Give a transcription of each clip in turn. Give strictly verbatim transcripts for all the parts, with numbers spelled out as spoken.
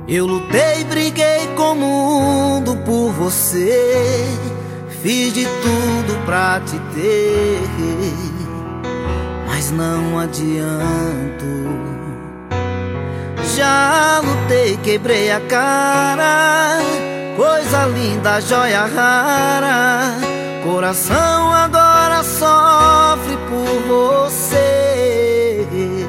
Eu lutei, briguei com o mundo por você, fiz de tudo pra te ter, mas não adianto. Já lutei, quebrei a cara, coisa linda, joia rara. Coração agora sofre por você.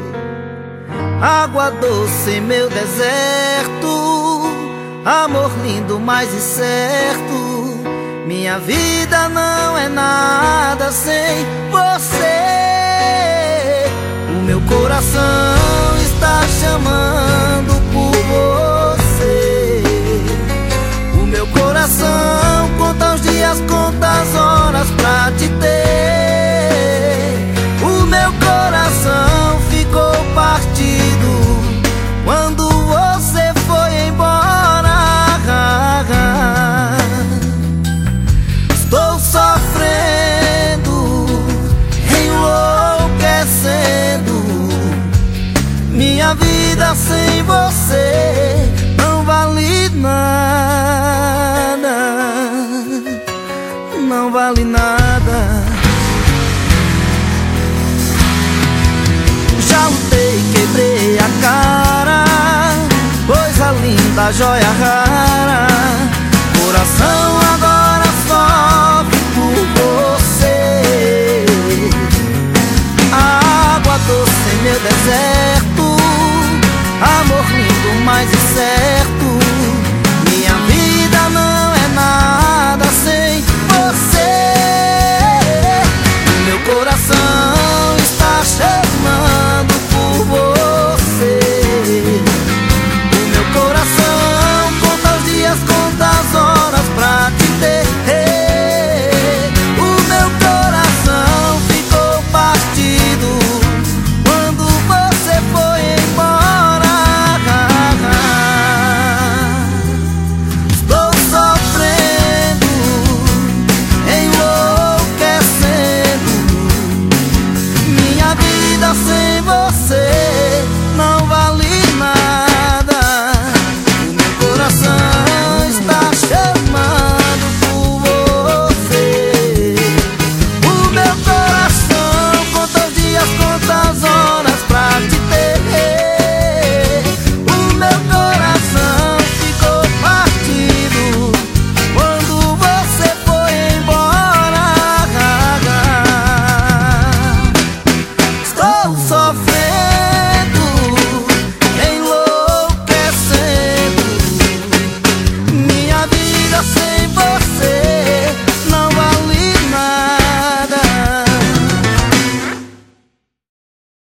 Água doce em meu deserto, amor lindo, mas incerto. Minha vida não é nada sem você. O meu coração está chamando por você. O meu coração conta os dias, conta as horas pra te ter. O meu coração ficou partido quando você foi embora. Estou sofrendo, enlouquecendo. Minha vida sem você não vale nada, não vale nada. Já lutei, quebrei a cara, coisa linda, joia rara.